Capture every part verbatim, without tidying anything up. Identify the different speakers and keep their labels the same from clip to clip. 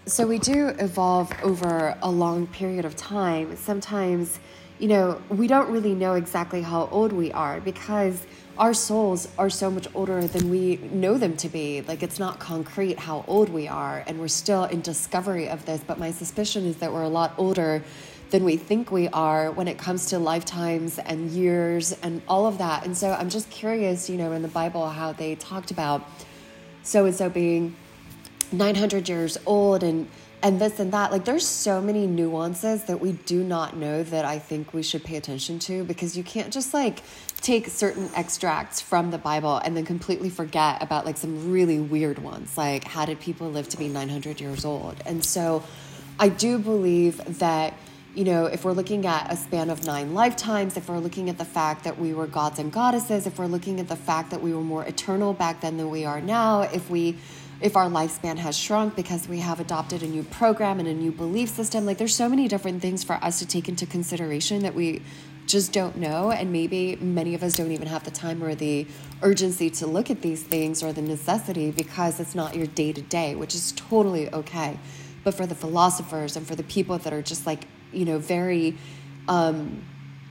Speaker 1: So we do evolve over a long period of time. Sometimes, you know, we don't really know exactly how old we are because our souls are so much older than we know them to be. Like, it's not concrete how old we are, and we're still in discovery of this. But my suspicion is that we're a lot older than we think we are when it comes to lifetimes and years and all of that. And so I'm just curious, you know, in the Bible, how they talked about so-and-so being nine hundred years old and and this and that. Like, there's so many nuances that we do not know that I think we should pay attention to, because you can't just like take certain extracts from the Bible and then completely forget about like some really weird ones, like how did people live to be nine hundred years old. And so I do believe that, you know, if we're looking at a span of nine lifetimes, if we're looking at the fact that we were gods and goddesses, if we're looking at the fact that we were more eternal back then than we are now, if we if our lifespan has shrunk because we have adopted a new program and a new belief system, like there's so many different things for us to take into consideration that we just don't know. And maybe many of us don't even have the time or the urgency to look at these things or the necessity because it's not your day to day, which is totally okay. But for the philosophers and for the people that are just like, you know, very, um,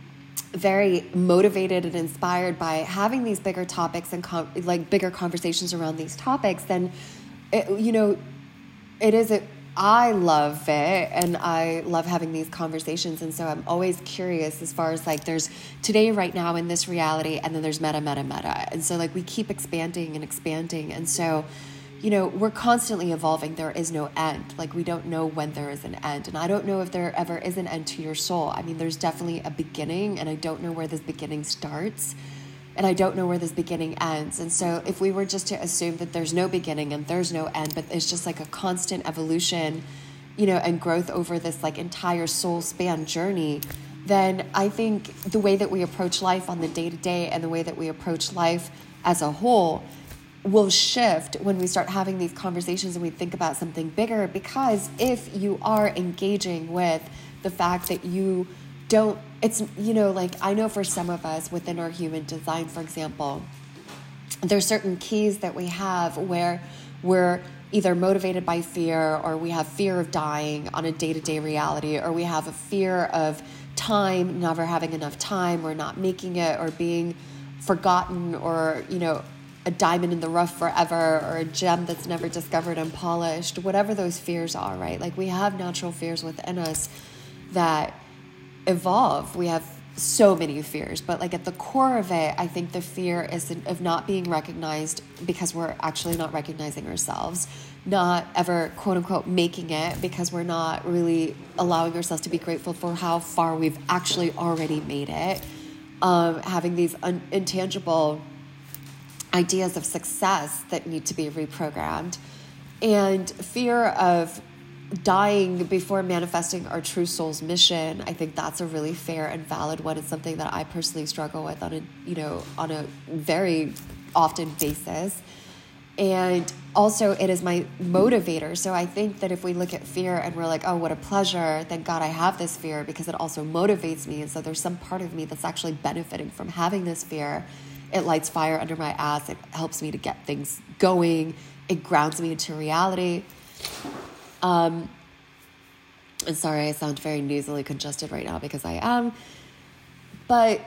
Speaker 1: very motivated and inspired by having these bigger topics and com- like bigger conversations around these topics, then, it, you know, it is, a, I love it and I love having these conversations. And so I'm always curious as far as like there's today, right now in this reality, and then there's meta, meta, meta. And so like we keep expanding and expanding. And so, you know, we're constantly evolving. There is no end. Like, we don't know when there is an end. And I don't know if there ever is an end to your soul. I mean, there's definitely a beginning, and I don't know where this beginning starts, and I don't know where this beginning ends. And so if we were just to assume that there's no beginning and there's no end, but it's just like a constant evolution, you know, and growth over this like entire soul span journey, then I think the way that we approach life on the day-to-day and the way that we approach life as a whole will shift when we start having these conversations and we think about something bigger. Because if you are engaging with the fact that you don't, it's, you know, like I know for some of us within our human design, for example, there's certain keys that we have where we're either motivated by fear, or we have fear of dying on a day-to-day reality, or we have a fear of time, never having enough time, or not making it, or being forgotten, or, you know, a diamond in the rough forever, or a gem that's never discovered and polished, whatever those fears are, right? Like, we have natural fears within us that evolve. We have so many fears, but like at the core of it, I think the fear is of not being recognized because we're actually not recognizing ourselves, not ever quote unquote making it because we're not really allowing ourselves to be grateful for how far we've actually already made it, um, having these un- intangible ideas of success that need to be reprogrammed, and fear of dying before manifesting our true soul's mission. I think that's a really fair and valid one. It's something that I personally struggle with on a, you know, on a very often basis. And also it is my motivator. So I think that if we look at fear and we're like, oh, what a pleasure, thank God I have this fear because it also motivates me. And so there's some part of me that's actually benefiting from having this fear. It lights fire under my ass. It helps me to get things going. It grounds me into reality. Um, and sorry, I sound very nasally congested right now because I am. But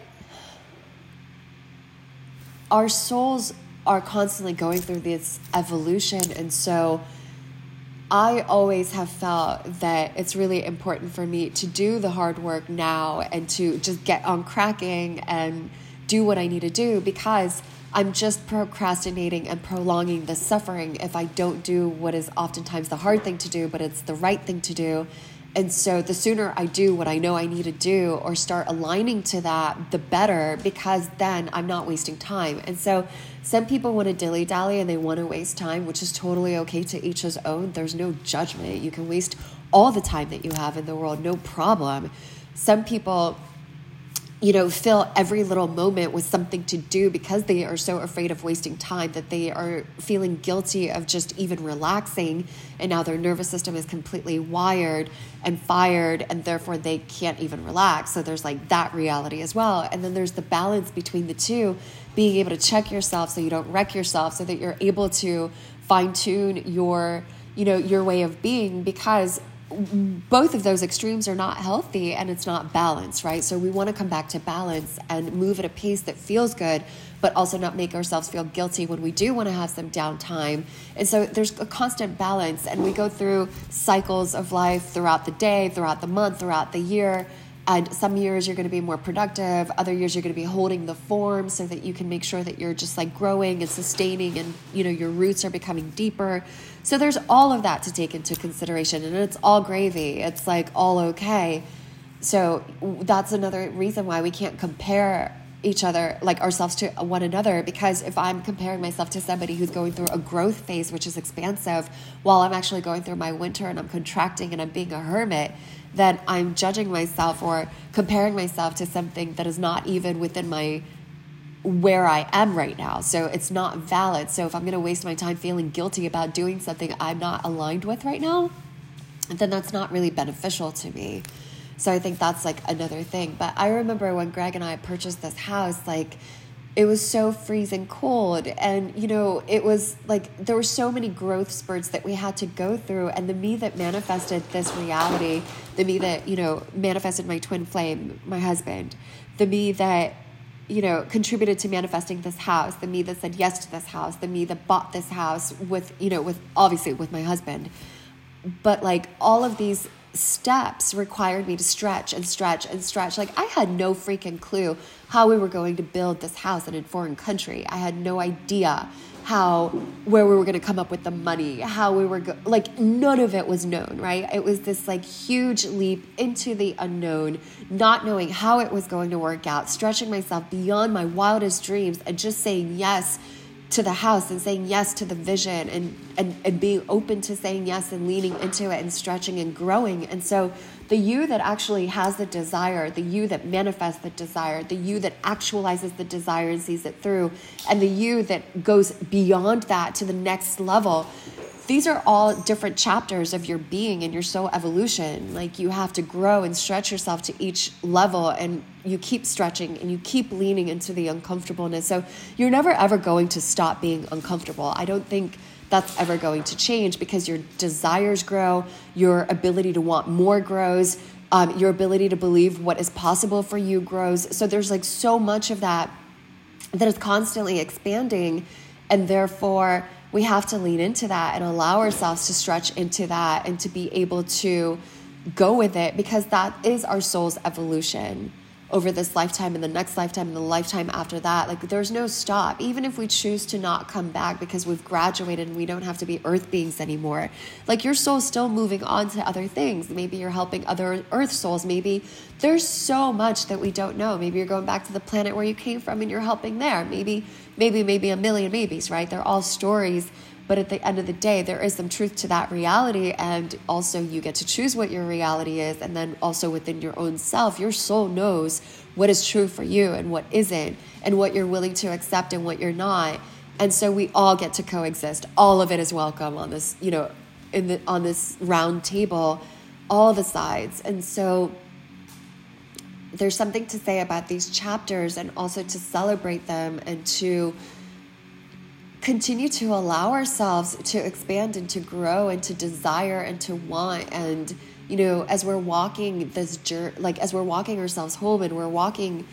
Speaker 1: our souls are constantly going through this evolution. And so I always have felt that it's really important for me to do the hard work now and to just get on cracking and do what I need to do, because I'm just procrastinating and prolonging the suffering if I don't do what is oftentimes the hard thing to do, but it's the right thing to do. And so the sooner I do what I know I need to do or start aligning to that, the better, because then I'm not wasting time. And so some people want to dilly-dally and they want to waste time, which is totally okay, to each his own. There's no judgment. You can waste all the time that you have in the world, no problem. Some people, you know, fill every little moment with something to do because they are so afraid of wasting time that they are feeling guilty of just even relaxing. And now their nervous system is completely wired and fired, and therefore they can't even relax. So there's like that reality as well. And then there's the balance between the two, being able to check yourself so you don't wreck yourself, so that you're able to fine tune your you know, your way of being, because both of those extremes are not healthy and it's not balanced, right? So we want to come back to balance and move at a pace that feels good, but also not make ourselves feel guilty when we do want to have some downtime. And so there's a constant balance, and we go through cycles of life throughout the day, throughout the month, throughout the year. And some years you're going to be more productive. Other years you're going to be holding the form so that you can make sure that you're just like growing and sustaining, and, you know, your roots are becoming deeper. So there's all of that to take into consideration, and it's all gravy. It's like all okay. So that's another reason why we can't compare each other, like ourselves, to one another, because if I'm comparing myself to somebody who's going through a growth phase, which is expansive, while I'm actually going through my winter and I'm contracting and I'm being a hermit, then I'm judging myself or comparing myself to something that is not even within my where I am right now. So it's not valid. So if I'm going to waste my time feeling guilty about doing something I'm not aligned with right now, then that's not really beneficial to me. So I think that's like another thing. But I remember when Greg and I purchased this house, like it was so freezing cold. And, you know, it was like there were so many growth spurts that we had to go through. And the me that manifested this reality, the me that, you know, manifested my twin flame, my husband, the me that, you know, contributed to manifesting this house, the me that said yes to this house, the me that bought this house with, you know, with obviously with my husband. But like all of these steps required me to stretch and stretch and stretch. Like I had no freaking clue how we were going to build this house in a foreign country. I had no idea how, where we were going to come up with the money, how we were, go- like none of it was known, right? It was this like huge leap into the unknown, not knowing how it was going to work out, stretching myself beyond my wildest dreams and just saying yes to the house and saying yes to the vision, and, and, and being open to saying yes and leaning into it and stretching and growing. And so the you that actually has the desire, the you that manifests the desire, the you that actualizes the desire and sees it through, and the you that goes beyond that to the next level, these are all different chapters of your being and your soul evolution. Like you have to grow and stretch yourself to each level, and you keep stretching and you keep leaning into the uncomfortableness. So you're never ever going to stop being uncomfortable. I don't think that's ever going to change, because your desires grow, your ability to want more grows, um, your ability to believe what is possible for you grows. So there's like so much of that that is constantly expanding, and therefore we have to lean into that and allow ourselves to stretch into that and to be able to go with it, because that is our soul's evolution over this lifetime and the next lifetime and the lifetime after that. Like there's no stop. Even if we choose to not come back because we've graduated and we don't have to be earth beings anymore, like your soul's still moving on to other things. Maybe you're helping other earth souls. Maybe there's so much that we don't know. Maybe you're going back to the planet where you came from and you're helping there. Maybe, maybe, maybe a million maybes, right? They're all stories. But at the end of the day, there is some truth to that reality. And also you get to choose what your reality is. And then also within your own self, your soul knows what is true for you and what isn't, and what you're willing to accept and what you're not. And so we all get to coexist. All of it is welcome on this, you know, in the, on this round table, all the sides. And so there's something to say about these chapters, and also to celebrate them and to continue to allow ourselves to expand and to grow and to desire and to want. And, you know, as we're walking this journey, like as we're walking ourselves home and we're walking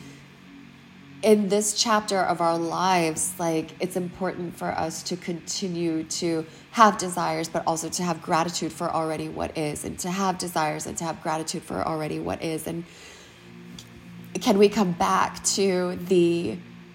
Speaker 1: in this chapter of our lives, like it's important for us to continue to have desires, but also to have gratitude for already what is, and to have desires and to have gratitude for already what is. And can we come back to the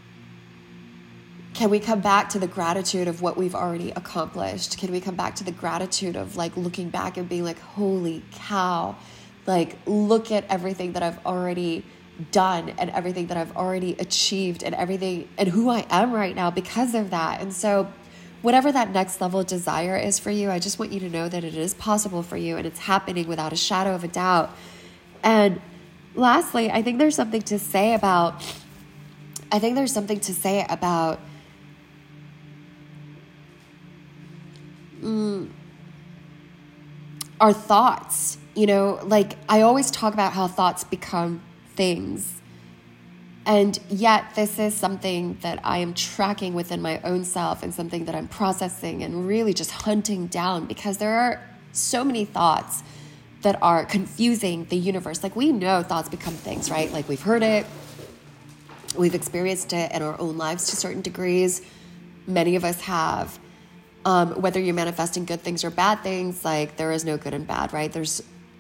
Speaker 1: Can we come back to the gratitude of what we've already accomplished? Can we come back to the gratitude of like looking back and being like, holy cow, like look at everything that I've already done and everything that I've already achieved and everything and who I am right now because of that. And so whatever that next level desire is for you, I just want you to know that it is possible for you, and it's happening without a shadow of a doubt. And lastly, I think there's something to say about, I think there's something to say about Mm, our thoughts. You know, like I always talk about how thoughts become things. And yet this is something that I am tracking within my own self and something that I'm processing and really just hunting down, because there are so many thoughts that are confusing the universe. Like, we know thoughts become things, right? Like, we've heard it, we've experienced it in our own lives to certain degrees. Many of us have. Um, whether you're manifesting good things or bad things, like, there is no good and bad, right? There's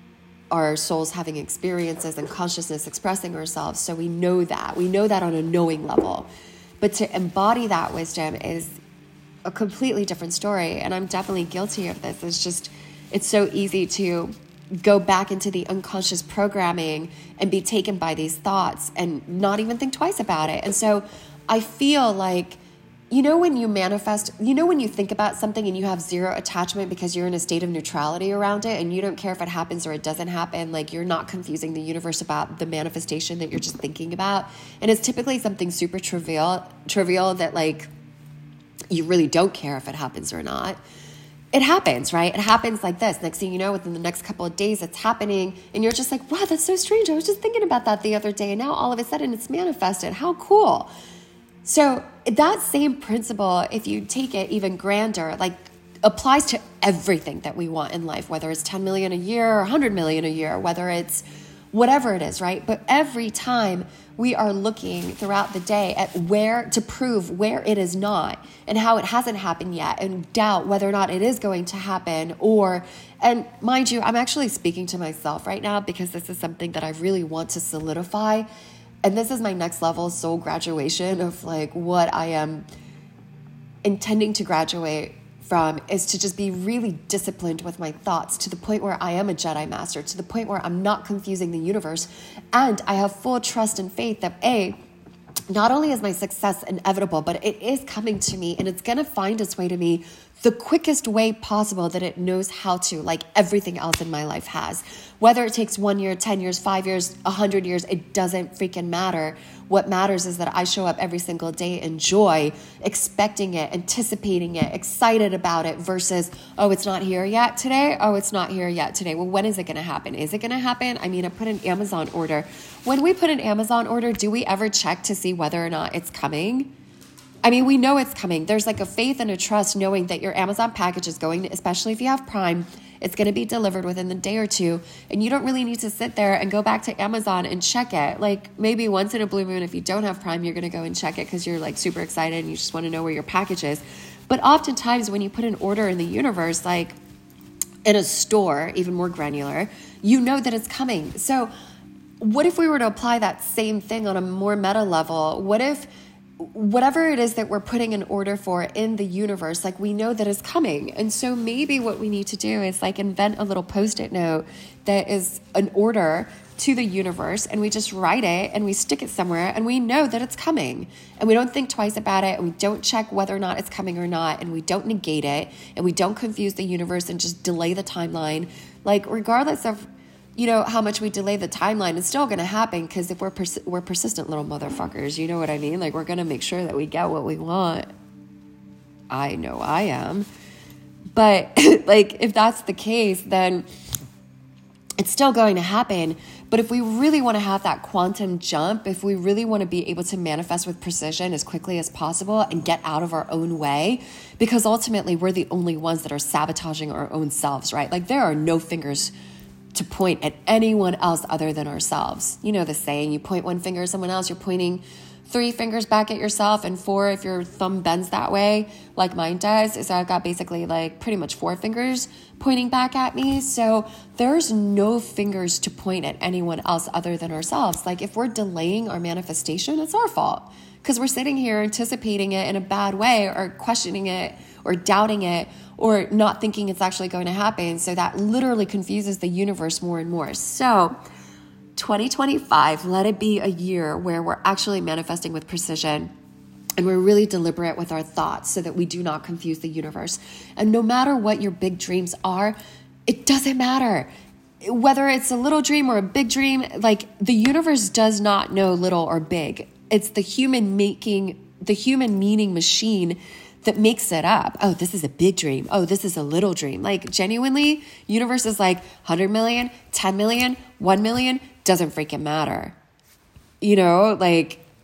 Speaker 1: our souls having experiences and consciousness expressing ourselves. So we know that. We know that on a knowing level. But to embody that wisdom is a completely different story. And I'm definitely guilty of this. It's just, it's so easy to go back into the unconscious programming and be taken by these thoughts and not even think twice about it. And so I feel like, you know, when you manifest, you know, when you think about something and you have zero attachment because you're in a state of neutrality around it and you don't care if it happens or it doesn't happen, like, you're not confusing the universe about the manifestation that you're just thinking about. And it's typically something super trivial, trivial that, like, you really don't care if it happens or not. It happens, right? It happens like this. Next thing you know, within the next couple of days, it's happening. And you're just like, wow, that's so strange. I was just thinking about that the other day. And now all of a sudden it's manifested. How cool. So that same principle, if you take it even grander, like, applies to everything that we want in life, whether it's ten million a year or one hundred million a year, whether it's whatever it is, right? But every time we are looking throughout the day at where to prove where it is not and how it hasn't happened yet, and doubt whether or not it is going to happen, or, and mind you, I'm actually speaking to myself right now because this is something that I really want to solidify. And this is my next level soul graduation of, like, what I am intending to graduate from, is to just be really disciplined with my thoughts to the point where I am a Jedi Master, to the point where I'm not confusing the universe. And I have full trust and faith that, A, not only is my success inevitable, but it is coming to me, and it's going to find its way to me the quickest way possible that it knows how to, like everything else in my life has. Whether it takes one year, ten years, five years, a hundred years, it doesn't freaking matter. What matters is that I show up every single day in joy, expecting it, anticipating it, excited about it, versus, oh, it's not here yet today. Oh, it's not here yet today. Well, when is it going to happen? Is it going to happen? I mean, I put an Amazon order. When we put an Amazon order, do we ever check to see whether or not it's coming? I mean, we know it's coming. There's like a faith and a trust knowing that your Amazon package is going, especially if you have Prime, it's going to be delivered within the day or two. And you don't really need to sit there and go back to Amazon and check it. Like, maybe once in a blue moon, if you don't have Prime, you're going to go and check it because you're, like, super excited and you just want to know where your package is. But oftentimes when you put an order in the universe, like in a store, even more granular, you know that it's coming. So what if we were to apply that same thing on a more meta level? What if whatever it is that we're putting an order for in the universe, like, we know that it's coming? And so maybe what we need to do is, like, invent a little post-it note that is an order to the universe, and we just write it and we stick it somewhere, and we know that it's coming, and we don't think twice about it, and we don't check whether or not it's coming or not, and we don't negate it, and we don't confuse the universe and just delay the timeline. Like, regardless of, you know, how much we delay the timeline, it's still going to happen, because if we're pers- we're persistent little motherfuckers, you know what I mean? Like, we're going to make sure that we get what we want. I know I am. But, like, if that's the case, then it's still going to happen. But if we really want to have that quantum jump, if we really want to be able to manifest with precision as quickly as possible and get out of our own way, because ultimately we're the only ones that are sabotaging our own selves, right? Like, there are no fingers to point at anyone else other than ourselves. You know the saying, you point one finger at someone else, you're pointing three fingers back at yourself, and four if your thumb bends that way, like mine does. So I've got basically, like, pretty much four fingers pointing back at me. So there's no fingers to point at anyone else other than ourselves. Like, if we're delaying our manifestation, it's our fault, because we're sitting here anticipating it in a bad way, or questioning it, or doubting it, or not thinking it's actually going to happen. So that literally confuses the universe more and more. So twenty twenty-five, let it be a year where we're actually manifesting with precision, and we're really deliberate with our thoughts so that we do not confuse the universe. And no matter what your big dreams are, it doesn't matter. Whether it's a little dream or a big dream, like, the universe does not know little or big. It's the human making, the human meaning machine that makes it up. Oh, this is a big dream. Oh, this is a little dream. Like, genuinely, universe is like one hundred million, ten million, one million, doesn't freaking matter. You know, like,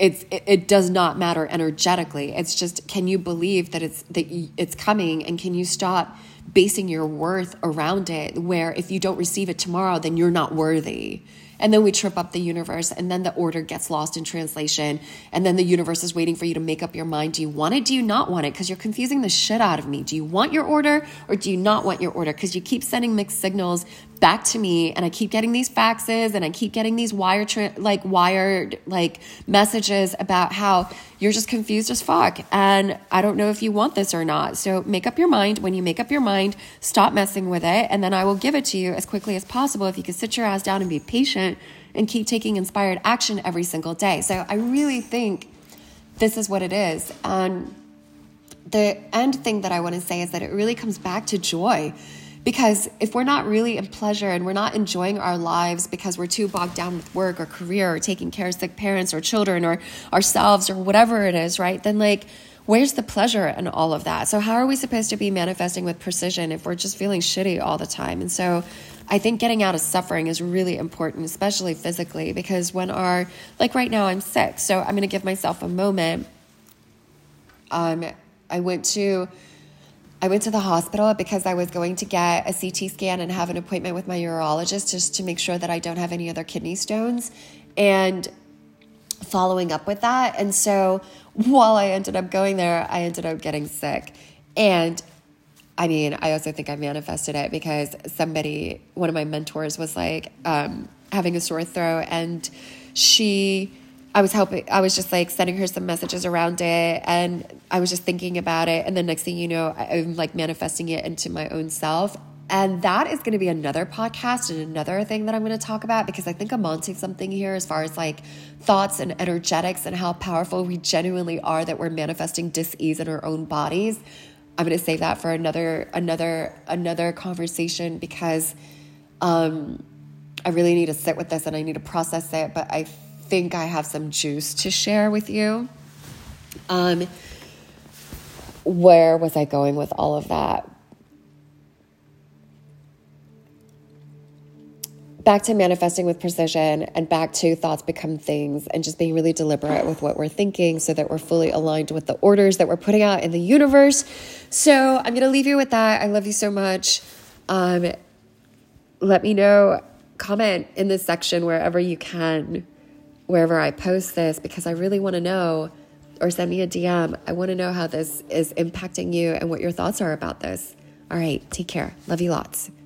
Speaker 1: it's it, it does not matter energetically. It's just, can you believe that it's that it's coming, and can you stop basing your worth around it, where if you don't receive it tomorrow, then you're not worthy. And then we trip up the universe, and then the order gets lost in translation. And then the universe is waiting for you to make up your mind. Do you want it? Do you not want it? Because you're confusing the shit out of me. Do you want your order, or do you not want your order? Because you keep sending mixed signals back to me, and I keep getting these faxes, and I keep getting these wire tra- like wired like messages about how you're just confused as fuck, and I don't know if you want this or not. So make up your mind. When you make up your mind, stop messing with it, and then I will give it to you as quickly as possible if you can sit your ass down and be patient and keep taking inspired action every single day. So I really think this is what it is. And the end thing that I want to say is that it really comes back to joy. Because if we're not really in pleasure, and we're not enjoying our lives because we're too bogged down with work or career or taking care of sick parents or children or ourselves or whatever it is, right? Then like, where's the pleasure in all of that? So how are we supposed to be manifesting with precision if we're just feeling shitty all the time? And so I think getting out of suffering is really important, especially physically, because when our, like right now I'm sick, so I'm going to give myself a moment. Um, I went to... I went to the hospital because I was going to get a C T scan and have an appointment with my urologist just to make sure that I don't have any other kidney stones, and following up with that. And so while I ended up going there, I ended up getting sick. And I mean, I also think I manifested it because somebody, one of my mentors was like um, having a sore throat, and she... I was helping, I was just like sending her some messages around it, and I was just thinking about it. And the next thing you know, I'm like manifesting it into my own self. And that is going to be another podcast and another thing that I'm going to talk about, because I think I'm onto something here as far as like thoughts and energetics and how powerful we genuinely are, that we're manifesting dis-ease in our own bodies. I'm going to save that for another, another, another conversation, because um, I really need to sit with this and I need to process it. But I think I have some juice to share with you. Um, where was I going with all of that? Back to manifesting with precision, and back to thoughts become things, and just being really deliberate with what we're thinking so that we're fully aligned with the orders that we're putting out in the universe. So I'm going to leave you with that. I love you so much. Um, let me know, comment in this section wherever you can, wherever I post this, because I really want to know, or send me a D M. I want to know how this is impacting you and what your thoughts are about this. All right, take care. Love you lots.